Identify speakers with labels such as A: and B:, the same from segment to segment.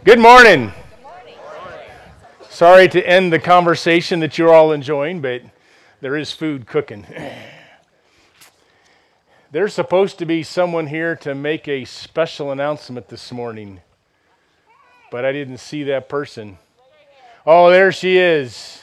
A: Good morning. Sorry to end the conversation that you're all enjoying, but there is food cooking. There's supposed to be someone here to make a special announcement this morning, but I didn't see that person. Oh, there she is.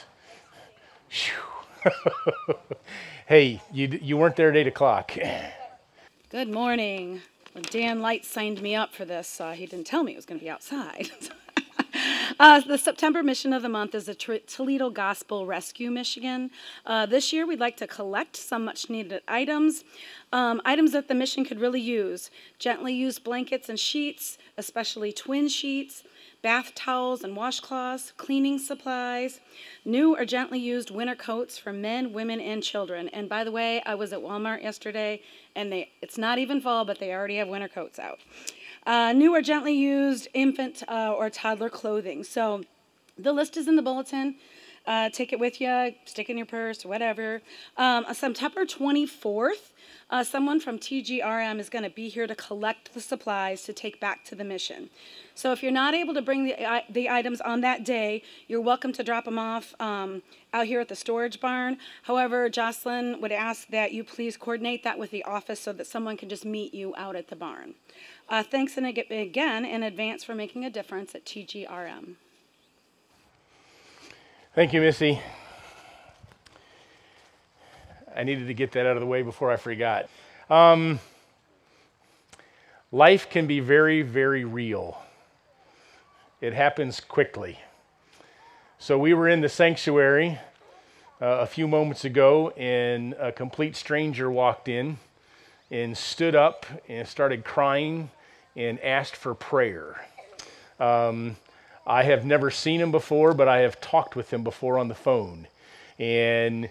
A: Hey, you weren't there at 8 o'clock.
B: Good morning. When Dan Light signed me up for this, he didn't tell me it was going to be outside. The September mission of the month is the Toledo Gospel Rescue Mission. This year, we'd like to collect some much-needed items, items that the mission could really use. Gently used blankets and sheets, especially twin sheets, bath towels and washcloths, cleaning supplies, new or gently used winter coats for men, women, and children. And by the way, I was at Walmart yesterday, and it's not even fall, but they already have winter coats out. New or gently used infant or toddler clothing. So the list is in the bulletin. Take it with you, stick it in your purse, whatever. September 24th, someone from TGRM is going to be here to collect the supplies to take back to the mission. So if you're not able to bring the items on that day, you're welcome to drop them off out here at the storage barn. However, Jocelyn would ask that you please coordinate that with the office so that someone can just meet you out at the barn. Thanks again in advance for making a difference at TGRM.
A: Thank you, Missy. I needed to get that out of the way before I forgot. Life can be very, very real. It happens quickly. So we were in the sanctuary a few moments ago, and a complete stranger walked in and stood up and started crying and asked for prayer. I have never seen him before, but I have talked with him before on the phone. And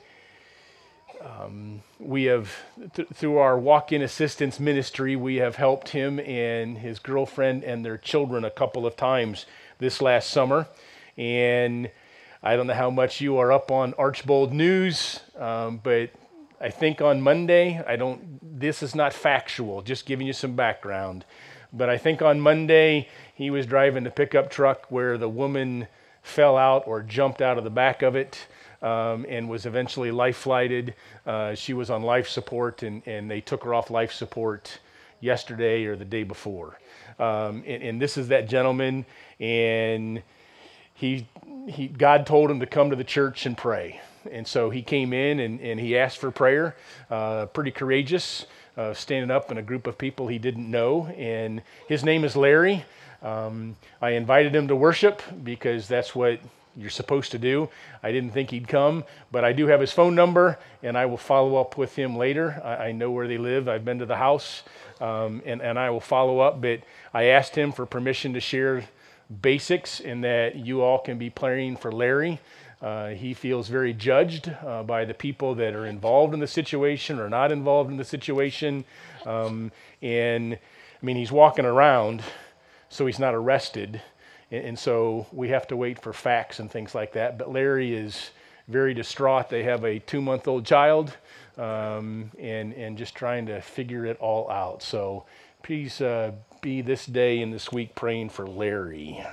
A: we have, through our walk-in assistance ministry, we have helped him and his girlfriend and their children a couple of times this last summer. And I don't know how much you are up on Archbold News, but I think on Monday, this is not factual, just giving you some background. But I think on Monday, he was driving the pickup truck where the woman fell out or jumped out of the back of it and was eventually life-flighted. She was on life support, and they took her off life support yesterday or the day before. And this is that gentleman, and God told him to come to the church and pray. And so he came in and he asked for prayer, pretty courageous. Standing up in a group of people he didn't know, and his name is Larry. I invited him to worship because that's what you're supposed to do. I didn't think he'd come, but I do have his phone number, and I will follow up with him later. I know where they live. I've been to the house, and I will follow up, but I asked him for permission to share basics and that you all can be praying for Larry. He feels very judged by the people that are involved in the situation or not involved in the situation. And I mean, he's walking around, so he's not arrested. And so we have to wait for facts and things like that. But Larry is very distraught. They have a 2-month-old child and just trying to figure it all out. So please be this day and this week praying for Larry.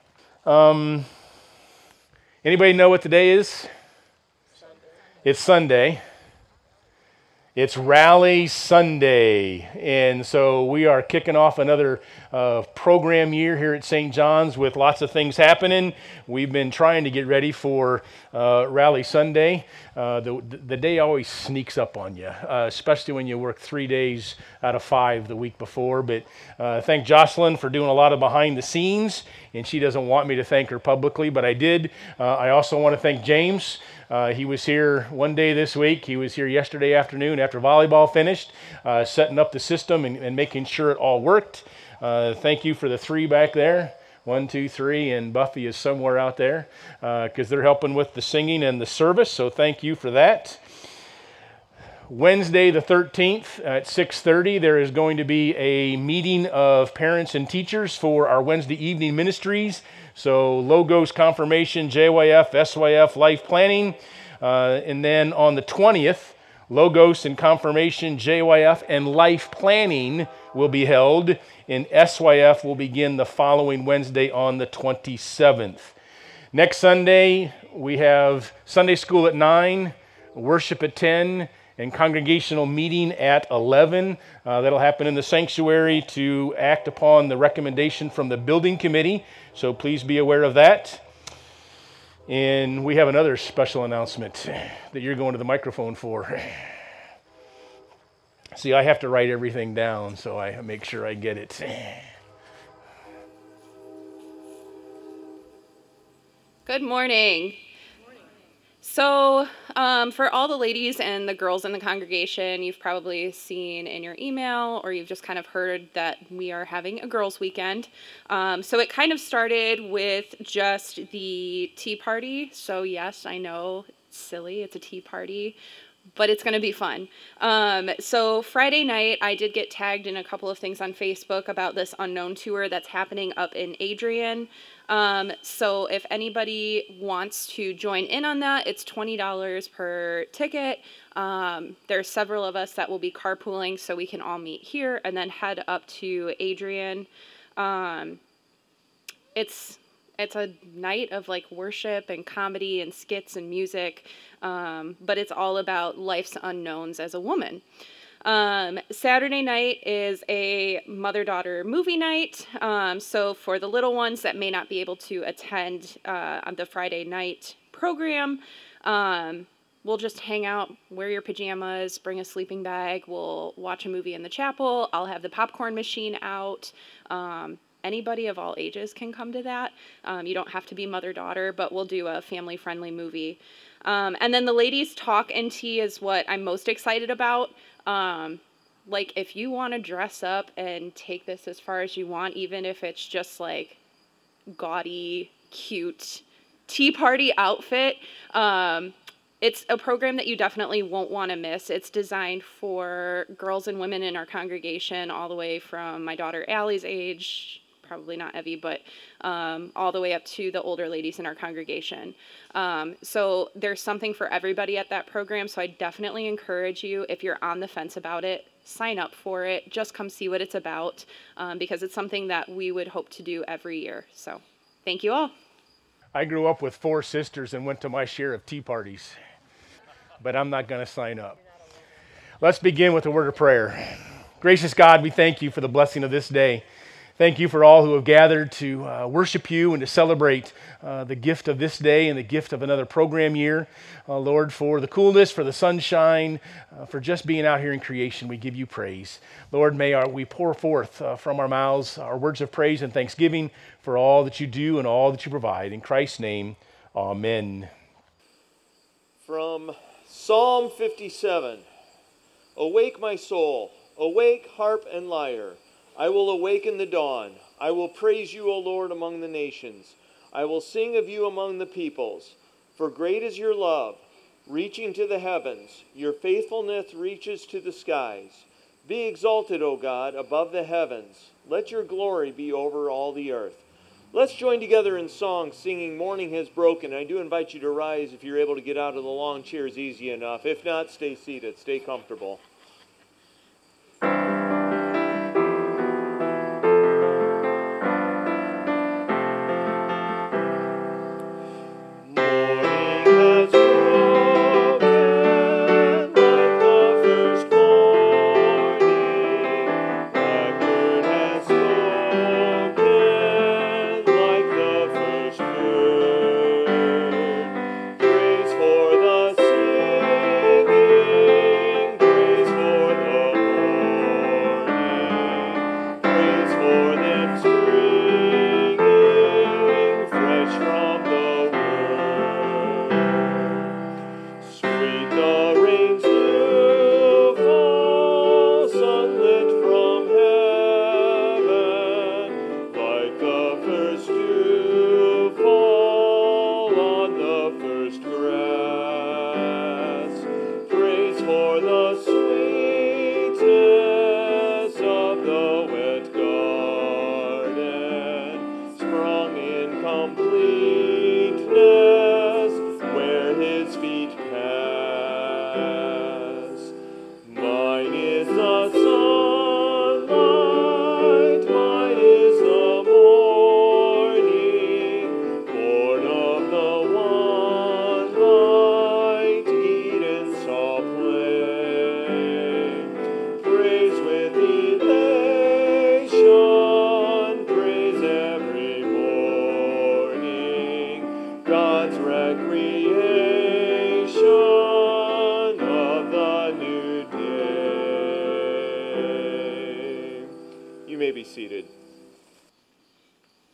A: Anybody know what today is?
C: Sunday.
A: It's Sunday. It's Rally Sunday. And so we are kicking off another program year here at St. John's with lots of things happening. We've been trying to get ready for Rally Sunday. The day always sneaks up on you, especially when you work 3 days out of 5 the week before. But thank Jocelyn for doing a lot of behind the scenes, and she doesn't want me to thank her publicly, but I did. I also want to thank James. He was here one day this week. He was here yesterday afternoon after volleyball finished, setting up the system and making sure it all worked. Thank you for the 3 back there. 1, 2, 3, and Buffy is somewhere out there because they're helping with the singing and the service, so thank you for that. Wednesday the 13th at 6:30, there is going to be a meeting of parents and teachers for our Wednesday evening ministries. So Logos Confirmation, JYF, SYF, Life Planning. And then on the 20th, Logos and Confirmation, JYF, and Life Planning will be held, and SYF will begin the following Wednesday on the 27th. Next Sunday, we have Sunday school at 9, worship at 10, and congregational meeting at 11. That'll happen in the sanctuary to act upon the recommendation from the building committee, so please be aware of that. And we have another special announcement that you're going to the microphone for. See, I have to write everything down so I make sure I get it.
C: Good morning. So, for all the ladies and the girls in the congregation, you've probably seen in your email or you've just kind of heard that we are having a girls' weekend. So it kind of started with just the tea party. So yes, I know it's silly, it's a tea party, but it's going to be fun. So Friday night, I did get tagged in a couple of things on Facebook about this unknown tour that's happening up in Adrian. So if anybody wants to join in on that, it's $20 per ticket. There's several of us that will be carpooling, so we can all meet here and then head up to Adrian. It's a night of like worship and comedy and skits and music, but it's all about life's unknowns as a woman. Saturday night is a mother-daughter movie night. So for the little ones that may not be able to attend on the Friday night program, we'll just hang out, wear your pajamas, bring a sleeping bag. We'll watch a movie in the chapel. I'll have the popcorn machine out. Anybody of all ages can come to that. You don't have to be mother-daughter, but we'll do a family-friendly movie. And then the ladies' talk and tea is what I'm most excited about. Like, if you want to dress up and take this as far as you want, even if it's just like gaudy, cute tea party outfit, it's a program that you definitely won't want to miss. It's designed for girls and women in our congregation, all the way from my daughter Allie's age, probably not Evie, but all the way up to the older ladies in our congregation. So there's something for everybody at that program, so I definitely encourage you, if you're on the fence about it, sign up for it. Just come see what it's about, because it's something that we would hope to do every year. So thank you all.
A: I grew up with 4 sisters and went to my share of tea parties, but I'm not going to sign up. Let's begin with a word of prayer. Gracious God, we thank you for the blessing of this day. Thank you for all who have gathered to worship you and to celebrate the gift of this day and the gift of another program year. Lord, for the coolness, for the sunshine, for just being out here in creation, we give you praise. Lord, may we pour forth from our mouths our words of praise and thanksgiving for all that you do and all that you provide. In Christ's name, amen.
D: From Psalm 57, Awake, my soul, awake, harp and lyre. I will awaken the dawn. I will praise you, O Lord, among the nations. I will sing of you among the peoples. For great is your love, reaching to the heavens. Your faithfulness reaches to the skies. Be exalted, O God, above the heavens. Let your glory be over all the earth. Let's join together in song, singing Morning Has Broken. I do invite you to rise if you're able to get out of the long chairs easy enough. If not, stay seated. Stay comfortable. Praise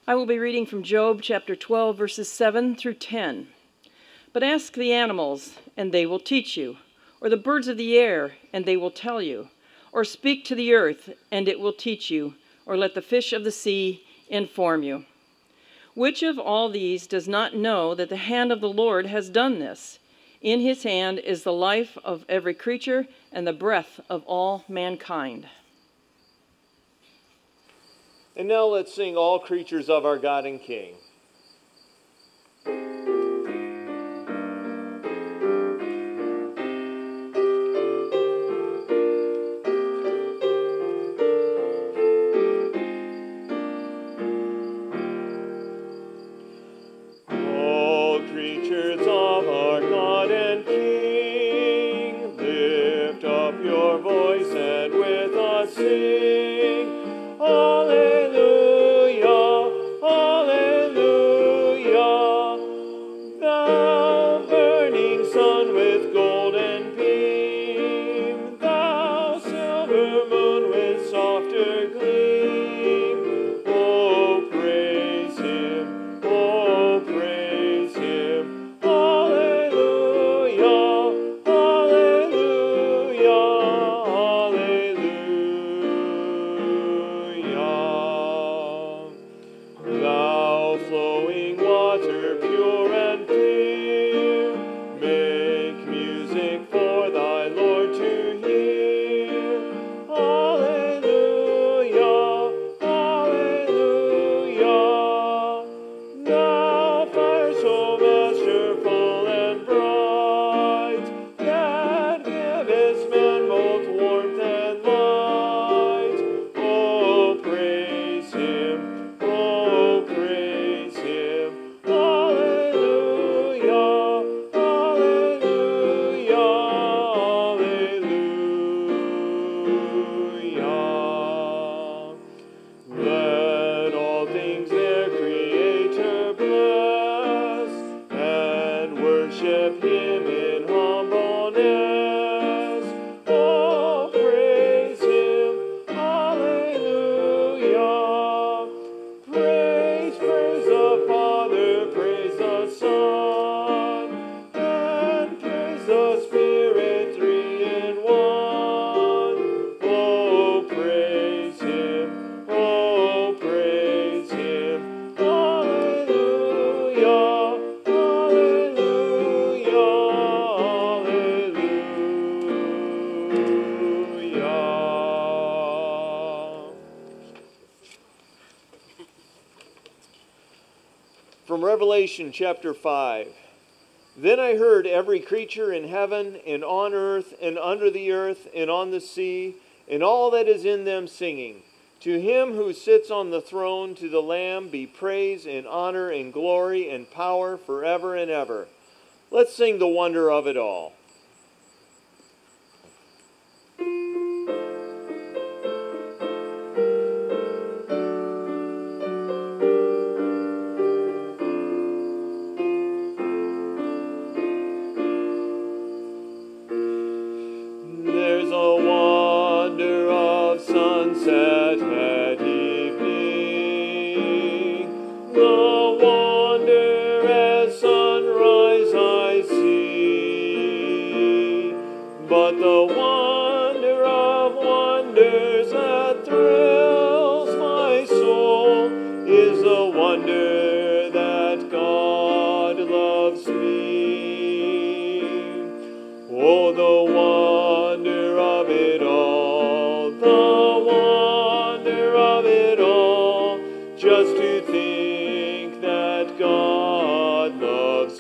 E: I will be reading from Job chapter 12, verses 7 through 10. But ask the animals, and they will teach you, or the birds of the air, and they will tell you, or speak to the earth, and it will teach you, or let the fish of the sea inform you. Which of all these does not know that the hand of the Lord has done this? In his hand is the life of every creature and the breath of all mankind.
D: And now let's sing All Creatures of Our God and King. All creatures of our God and King, lift up your voice and with us sing. Alleluia, alleluia. Thou burning sun with golden beam, thou silver moon with softer gleam. Oh, praise him, oh, praise him. Alleluia, alleluia, alleluia. Thou flowing water pure and clear, make music for thy Lord to hear. Alleluia, alleluia. Thou fire so masterful and bright, that givest men both warmth and light. Oh, praise him, oh, praise him. Alleluia, alleluia, alleluia. Let all things their Creator bless, and worship him in humbleness. Oh, praise him, alleluia. Praise, praise the Father, praise the Son, and praise the Spirit, three in one. Oh, praise him, oh, praise him. Alleluia, alleluia, alleluia. From Revelation chapter 5. Then I heard every creature in heaven and on earth and under the earth and on the sea and all that is in them singing, to him who sits on the throne, to the Lamb be praise and honor and glory and power forever and ever. Let's sing the wonder of it all. There's a wonder of sunset at evening, the wonder as sunrise I see, but the wonder of wonders that thrills my soul is the wonder that God loves me. Oh, the wonder of it all, the wonder of it all, just to think that God loves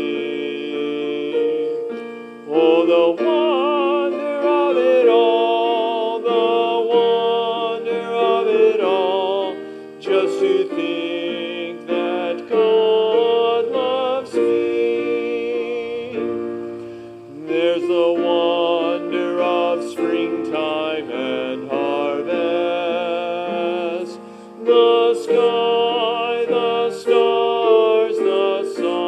D: me. Oh, the wonder of it all, the wonder of it all, just to think that God loves me. There's the wonder of springtime and harvest, the sky, the stars, the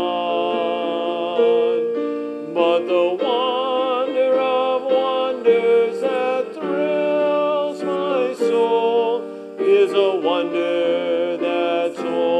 D: sun, but the wonder of wonders that thrills my soul is a wonder that's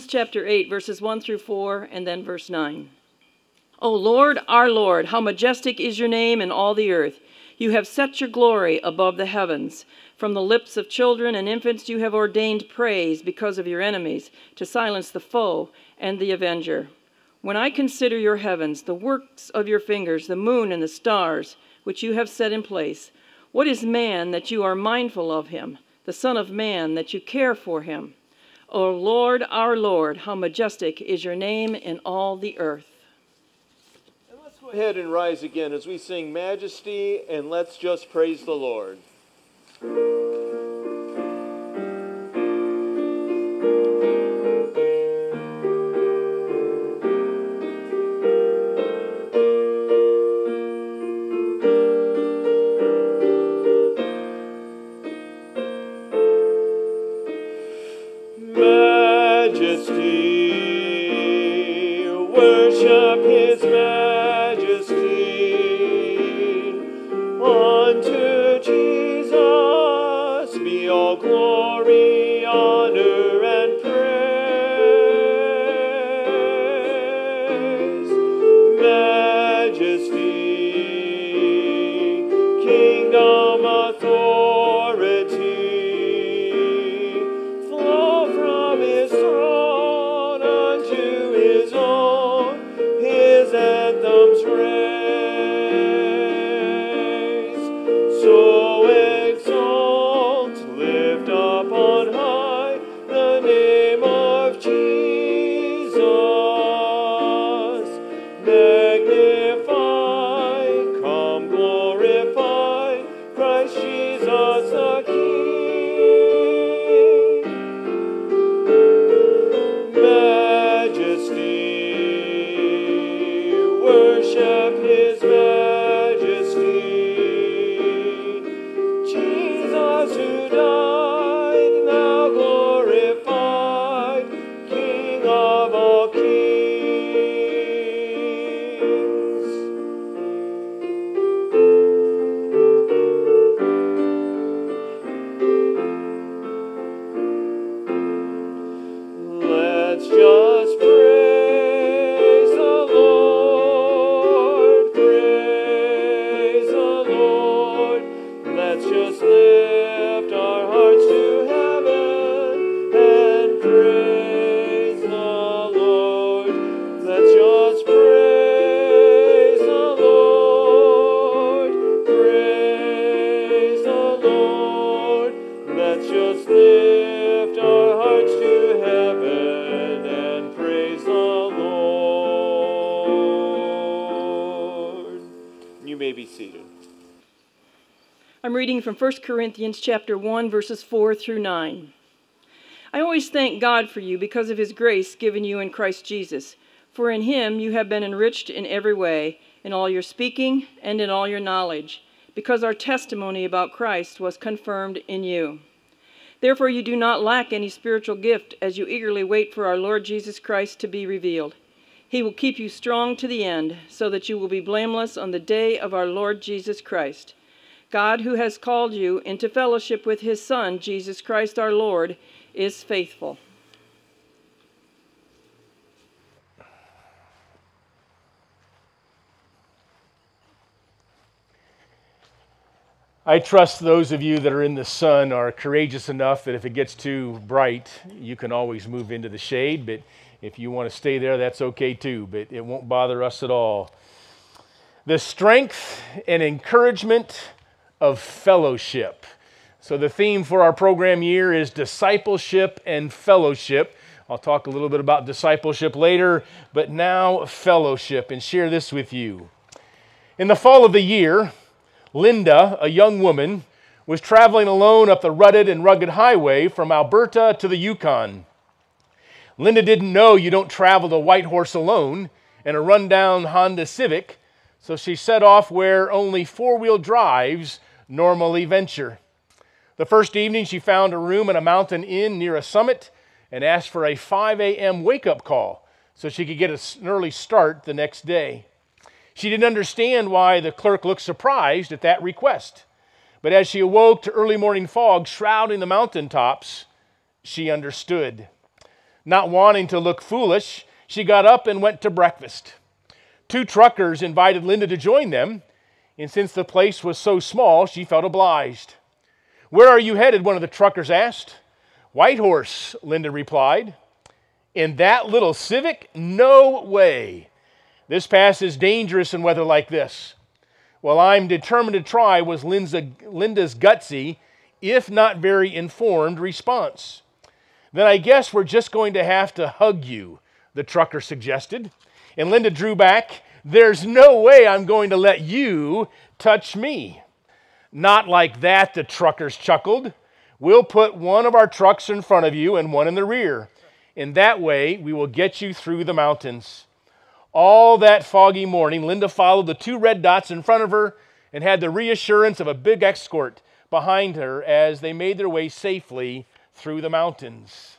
E: Psalms chapter 8, verses 1 through 4, and then verse 9. O Lord, our Lord, how majestic is your name in all the earth. You have set your glory above the heavens. From the lips of children and infants you have ordained praise because of your enemies, to silence the foe and the avenger. When I consider your heavens, the works of your fingers, the moon and the stars, which you have set in place, what is man that you are mindful of him, the Son of Man that you care for him? O Lord, our Lord, how majestic is your name in all the earth.
D: And let's go ahead and rise again as we sing Majesty, and let's just praise the Lord. Majesty, worship his majesty. Unto Jesus be all glory, honor, and praise. Majesty, kingdom, authority, flow from his throne unto his own, his anthems raise. So exalt, lift up on high the name of Jesus. Magnify, come glorify Christ Jesus the King. Majesty, worship his majesty. Jesus who died, now glorified, King of all kings. Let's just praise the Lord, praise the Lord. Let's just lift our hearts to heaven and praise the Lord. Let's just praise the Lord, praise the Lord. Let's just lift our hearts to heaven and praise the Lord. You may be seated.
E: I'm reading from 1 Corinthians chapter 1, verses 4 through 9. I always thank God for you because of his grace given you in Christ Jesus. For in him you have been enriched in every way, in all your speaking and in all your knowledge, because our testimony about Christ was confirmed in you. Therefore you do not lack any spiritual gift as you eagerly wait for our Lord Jesus Christ to be revealed. He will keep you strong to the end, so that you will be blameless on the day of our Lord Jesus Christ. God, who has called you into fellowship with his Son, Jesus Christ our Lord, is faithful.
A: I trust those of you that are in the sun are courageous enough that if it gets too bright, you can always move into the shade. But if you want to stay there, that's okay too. But it won't bother us at all. The strength and encouragement of fellowship. So the theme for our program year is discipleship and fellowship. I'll talk a little bit about discipleship later, but now fellowship, and share this with you. In the fall of the year, Linda, a young woman, was traveling alone up the rutted and rugged highway from Alberta to the Yukon. Linda didn't know you don't travel the White Horse alone in a rundown Honda Civic, so she set off where only four-wheel drives normally venture. The first evening, she found a room in a mountain inn near a summit and asked for a 5 a.m. wake-up call so she could get an early start the next day. She didn't understand why the clerk looked surprised at that request. But as she awoke to early morning fog shrouding the mountaintops, she understood. Not wanting to look foolish, she got up and went to breakfast. 2 truckers invited Linda to join them, and since the place was so small, she felt obliged. "Where are you headed?" one of the truckers asked. "Whitehorse," Linda replied. "In that little Civic? No way. This pass is dangerous in weather like this." "Well, I'm determined to try," was Linda's gutsy, if not very informed, response. "Then I guess we're just going to have to hug you," the trucker suggested. And Linda drew back. "There's no way I'm going to let you touch me." "Not like that," the truckers chuckled. "We'll put one of our trucks in front of you and one in the rear. In that way, we will get you through the mountains." All that foggy morning, Linda followed the 2 red dots in front of her and had the reassurance of a big escort behind her as they made their way safely through the mountains.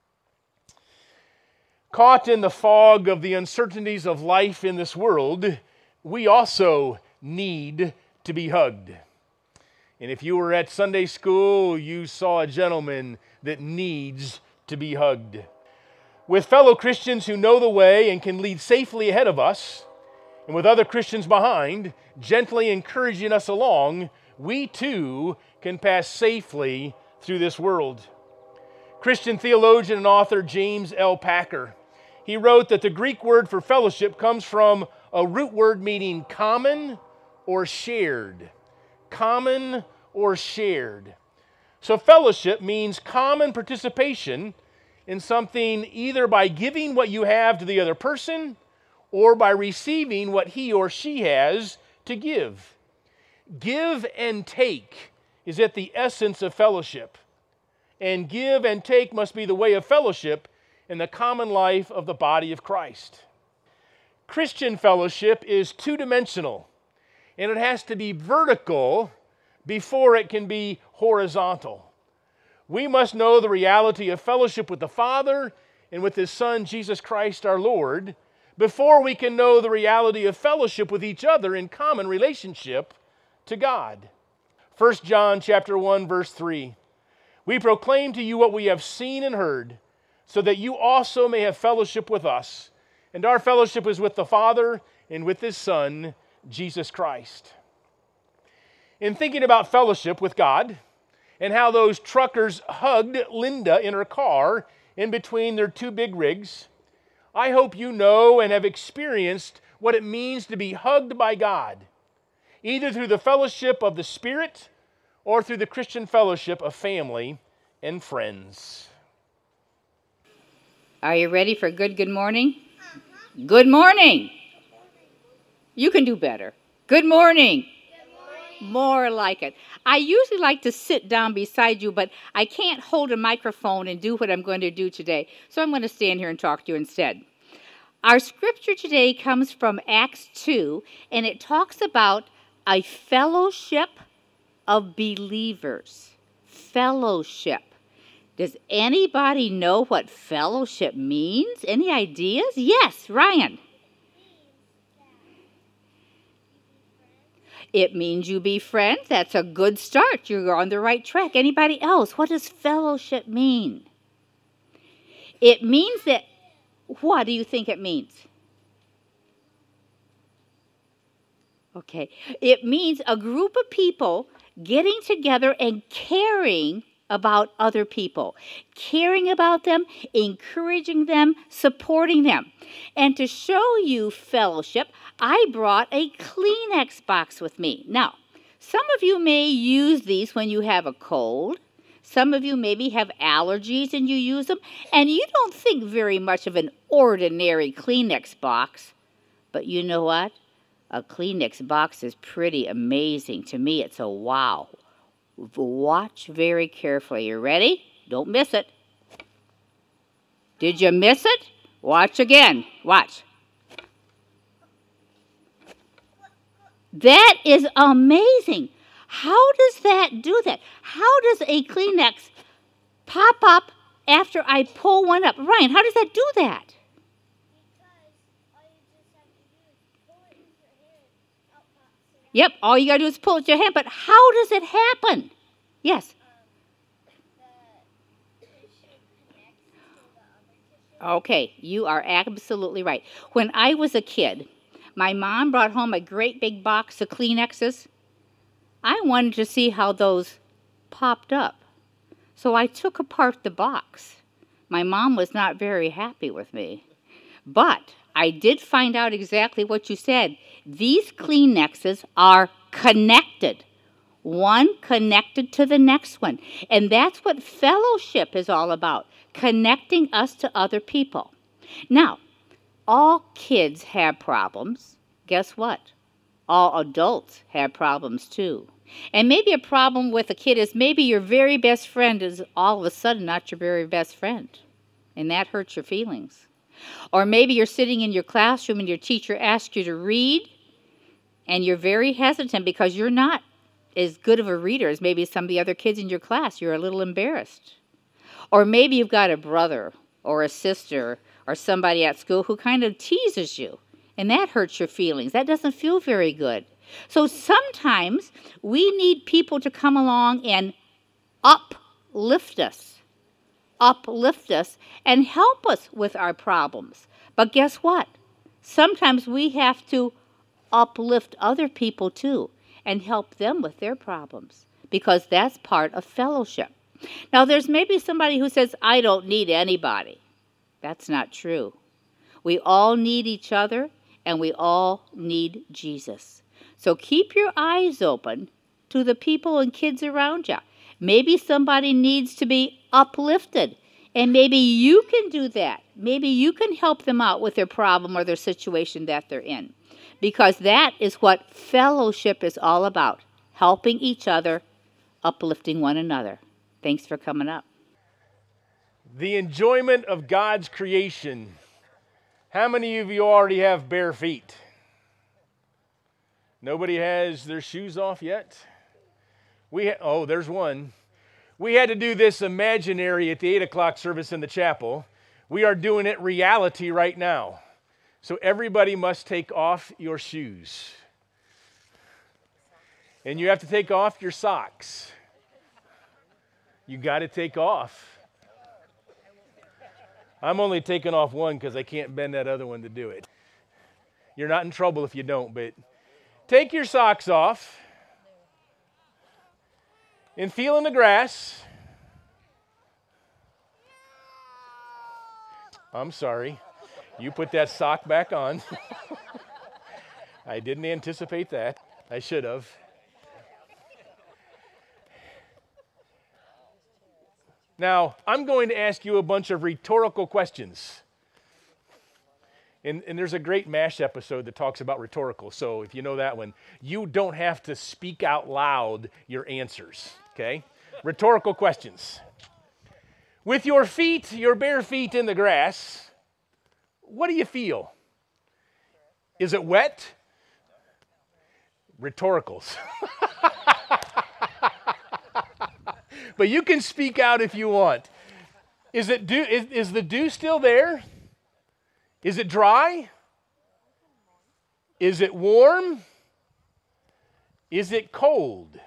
A: Caught in the fog of the uncertainties of life in this world, we also need to be hugged. And if you were at Sunday school, you saw a gentleman that needs to be hugged. With fellow Christians who know the way and can lead safely ahead of us, and with other Christians behind, gently encouraging us along, we too can pass safely through this world. Christian theologian and author James L. Packer, he wrote that the Greek word for fellowship comes from a root word meaning common or shared. Common or shared. So fellowship means common participation in something either by giving what you have to the other person or by receiving what he or she has to give. Give and take is at the essence of fellowship. And give and take must be the way of fellowship in the common life of the body of Christ. Christian fellowship is 2-dimensional, and it has to be vertical before it can be horizontal. We must know the reality of fellowship with the Father and with His Son, Jesus Christ our Lord, before we can know the reality of fellowship with each other in common relationship to God. 1 John chapter 1, verse 3. "We proclaim to you what we have seen and heard, so that you also may have fellowship with us. And our fellowship is with the Father and with His Son, Jesus Christ." In thinking about fellowship with God, and how those truckers hugged Linda in her car in between their 2 big rigs, I hope you know and have experienced what it means to be hugged by God, either through the fellowship of the Spirit or through the Christian fellowship of family and friends.
F: Are you ready for good morning? Good morning. You can do better. Good morning. More like it. I usually like to sit down beside you, but I can't hold a microphone and do what I'm going to do today, so I'm going to stand here and talk to you instead. Our scripture today comes from Acts 2, and it talks about a fellowship of believers. Fellowship. Does anybody know what fellowship means? Any ideas? Yes, Ryan. It means you be friends. That's a good start. You're on the right track. Anybody else? What does fellowship mean? It means that, what do you think it means? Okay. It means a group of people getting together and caring about other people. Caring about them, encouraging them, supporting them. And to show you fellowship, I brought a Kleenex box with me. Now, some of you may use these when you have a cold. Some of you maybe have allergies and you use them. And you don't think very much of an ordinary Kleenex box. But you know what? A Kleenex box is pretty amazing. To me, it's a wow. Watch very carefully. You ready? Don't miss it. Did you miss it? Watch again. Watch. That is amazing. How does that do that? How does a Kleenex pop up after I pull one up? Ryan, how does that do that? Yep, all you got to do is pull it with your hand, but how does it happen? Yes. Okay, you are absolutely right. When I was a kid, my mom brought home a great big box of Kleenexes. I wanted to see how those popped up. So I took apart the box. My mom was not very happy with me. But I did find out exactly what you said. These Kleenexes are connected. One connected to the next one. And that's what fellowship is all about, connecting us to other people. Now, all kids have problems. Guess what? All adults have problems too. And maybe a problem with a kid is maybe your very best friend is all of a sudden not your very best friend. And that hurts your feelings. Or maybe you're sitting in your classroom and your teacher asks you to read and you're very hesitant because you're not as good of a reader as maybe some of the other kids in your class. You're a little embarrassed. Or maybe you've got a brother or a sister or somebody at school who kind of teases you, and that hurts your feelings. That doesn't feel very good. So sometimes we need people to come along and uplift us and help us with our problems. But guess what? Sometimes we have to uplift other people too and help them with their problems because that's part of fellowship. Now, there's maybe somebody who says, I don't need anybody. That's not true. We all need each other, and we all need Jesus. So keep your eyes open to the people and kids around you. Maybe somebody needs to be uplifted, and maybe you can do that. Maybe you can help them out with their problem or their situation that they're in, because that is what fellowship is all about, helping each other, uplifting one another. Thanks for coming up.
A: The enjoyment of God's creation. How many of you already have bare feet? Nobody has their shoes off yet? There's one. We had to do this imaginary at the 8 o'clock service in the chapel. We are doing it reality right now. So everybody must take off your shoes. And you have to take off your socks. You got to take off. I'm only taking off one because I can't bend that other one to do it. You're not in trouble if you don't, but take your socks off and feel in the grass. I'm sorry. You put that sock back on. I didn't anticipate that. I should have. Now, I'm going to ask you a bunch of rhetorical questions. And there's a great MASH episode that talks about rhetorical. So if you know that one, you don't have to speak out loud your answers, okay? Rhetorical questions. With your feet, your bare feet in the grass, what do you feel? Is it wet? Rhetoricals. But you can speak out if you want. Is the dew still there? Is it dry? Is it warm? Is it cold?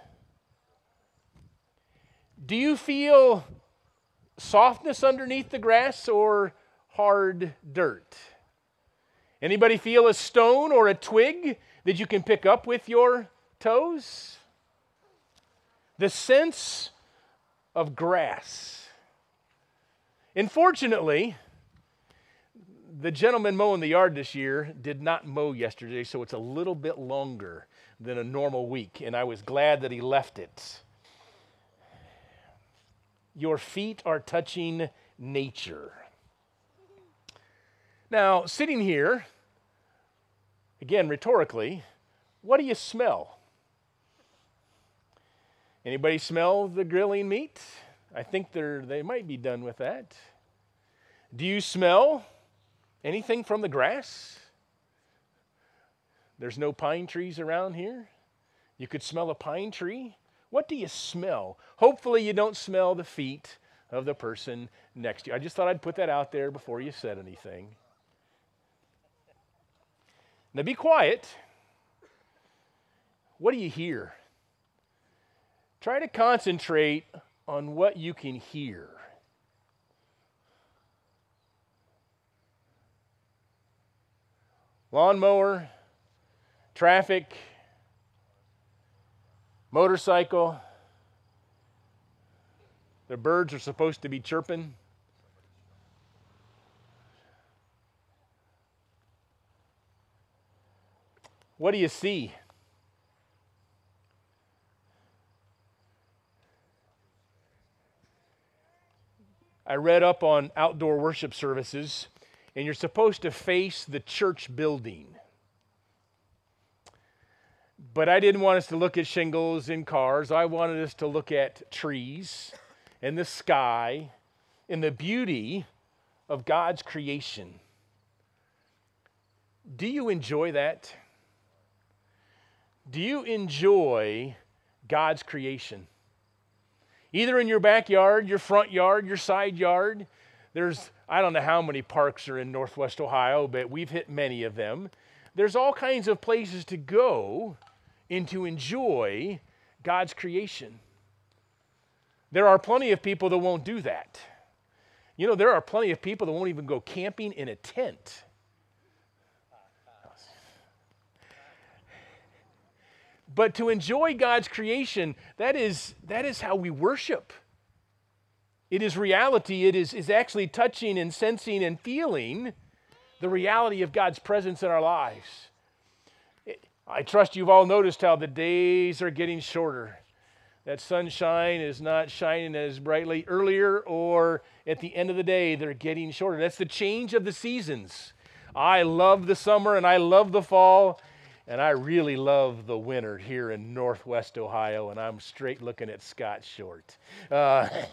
A: Do you feel softness underneath the grass or hard dirt? Anybody feel a stone or a twig that you can pick up with your toes? The sense of grass. Unfortunately, the gentleman mowing the yard this year did not mow yesterday, so it's a little bit longer than a normal week, and I was glad that he left it. Your feet are touching nature. Now, sitting here, again, rhetorically, what do you smell? Anybody smell the grilling meat? I think they might be done with that. Do you smell anything from the grass? There's no pine trees around here. You could smell a pine tree. What do you smell? Hopefully you don't smell the feet of the person next to you. I just thought I'd put that out there before you said anything. Now be quiet. What do you hear? Try to concentrate on what you can hear. lawnmower, traffic, motorcycle. The birds are supposed to be chirping. What do you see? I read up on outdoor worship services, and you're supposed to face the church building. But I didn't want us to look at shingles and cars. I wanted us to look at trees and the sky and the beauty of God's creation. Do you enjoy that? Do you enjoy God's creation? Either in your backyard, your front yard, your side yard. I don't know how many parks are in Northwest Ohio, but we've hit many of them. There's all kinds of places to go and to enjoy God's creation. There are plenty of people that won't do that. You know, there are plenty of people that won't even go camping in a tent. But to enjoy God's creation, that is how we worship. It is reality. It is actually touching and sensing and feeling the reality of God's presence in our lives. I trust you've all noticed how the days are getting shorter. That sunshine is not shining as brightly earlier, or at the end of the day, they're getting shorter. That's the change of the seasons. I love the summer and I love the fall. And I really love the winter here in Northwest Ohio, and I'm straight looking at Scott Short. The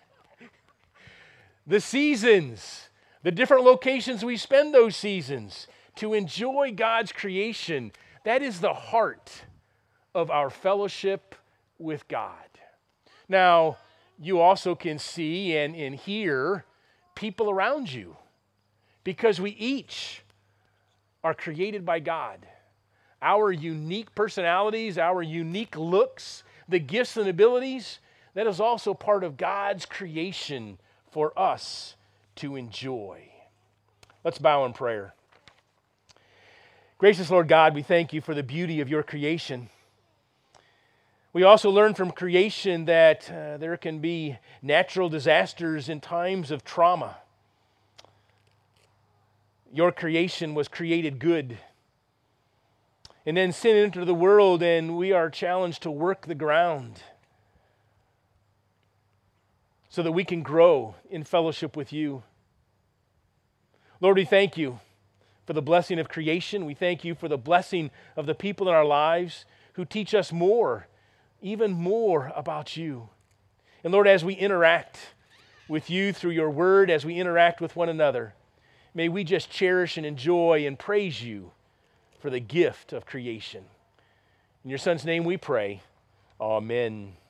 A: seasons, the different locations we spend those seasons to enjoy God's creation, that is the heart of our fellowship with God. Now, you also can see and hear people around you, because we each are created by God. Our unique personalities, our unique looks, the gifts and abilities, that is also part of God's creation for us to enjoy. Let's bow in prayer. Gracious Lord God, we thank you for the beauty of your creation. We also learn from creation that there can be natural disasters in times of trauma. Your creation was created good. And then sin entered the world, and we are challenged to work the ground so that we can grow in fellowship with you. Lord, we thank you for the blessing of creation. We thank you for the blessing of the people in our lives who teach us more, even more about you. And Lord, as we interact with you through your word, as we interact with one another, may we just cherish and enjoy and praise you for the gift of creation. In your Son's name we pray. Amen.